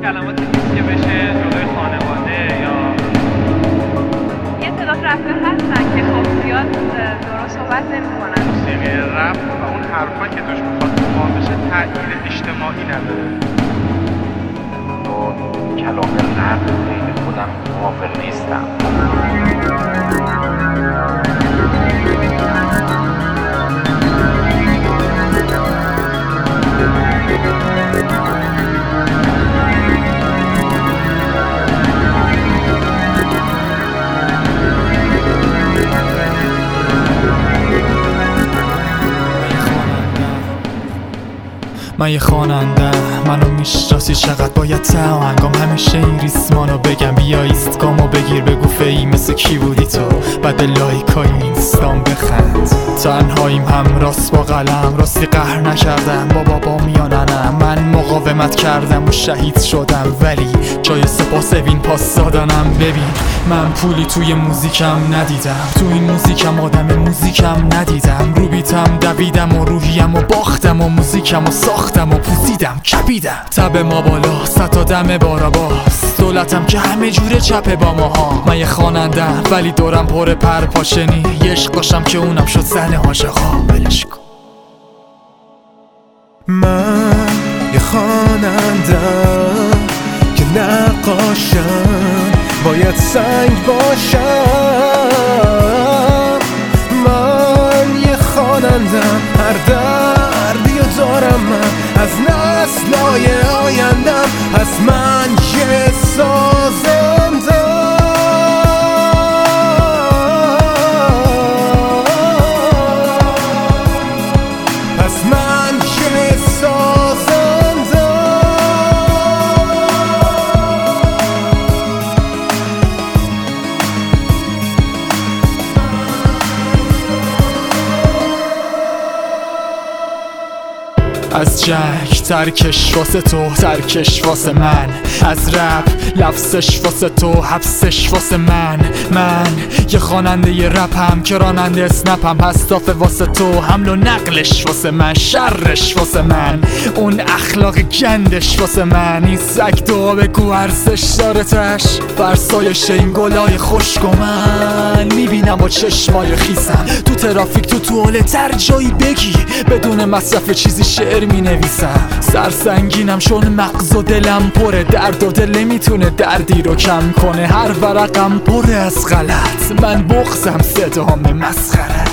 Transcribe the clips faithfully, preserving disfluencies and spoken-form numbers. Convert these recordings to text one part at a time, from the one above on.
کلماتی نیست که بشه جلوی خانواده یا یه تعداد رپر هستن که خب زیاد درست صحبت نمی‌کنن. موسیقی رپ و اون حرفا که توش میخواد قام بشه تأثیر اجتماعی نداره. با کلام رپ خیلی خودم موافق نیستم. من یه خواننده منو میشناسی چقدر باید تهنگام همیشه این ریسمانو بگم بیا ایستگامو بگیر بگو فی مثل کی بودی تو بعد لایکای اینستام بخند تنهاییم هم راست با قلم راستی قهر نکردم با بابا میاننم من مقاومت کردم و شهید شدم ولی جای سپاس وین پاس دادنم ببین من پولی توی موزیکم ندیدم تو این موزیکم آدم موزیکم ندیدم رو بیتم دویدم و روحیم و باختم و موزیکم و ساختم و پوزیدم کپیدم تب ما بالا ستا دم بارا باز دولتم که همه جوره چپه با ماها من یه خوانندم ولی دورم پر پرپاشنی یه عشقاشم که اونم شد زن عاشقا ولش کن من یه خوانندم که نقاشم باید سنگ باشم من یه خوانندم هر دردی و دارم من از نسل‌های آیندم پس من یه سازندم پس من یه سازندم از جنگ ترکش واسه تو ترکش واسه من از رپ لفظش واسه تو حبسش واسه من من یه خواننده ی رپم که راننده اسنپم هستافه واسه تو حمل و نقلش واسه من شرش واسه من اون اخلاق گندش واسه من این سگ دعا بگو ارزش داره تش فرسایش این گلای خشک و من میبینم با چشمای خیسم تو ترافیک تو توالت هر جایی بگی بدون مصرف چیزی شعر می نویسم سرسنگینم چون مغز و دلم پره درد و دل نمیتونه دردی رو کم کنه هر ورقم پر از غلط من بغضم صدام مسخره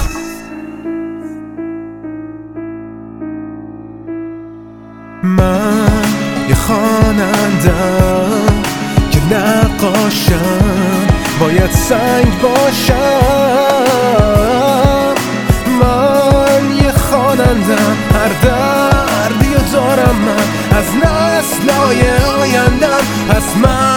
من یه خوانندم که نقاشم باید سنگ باشم من یه خوانندم هر دردی و دارم من از نسل‌های آیندم پس من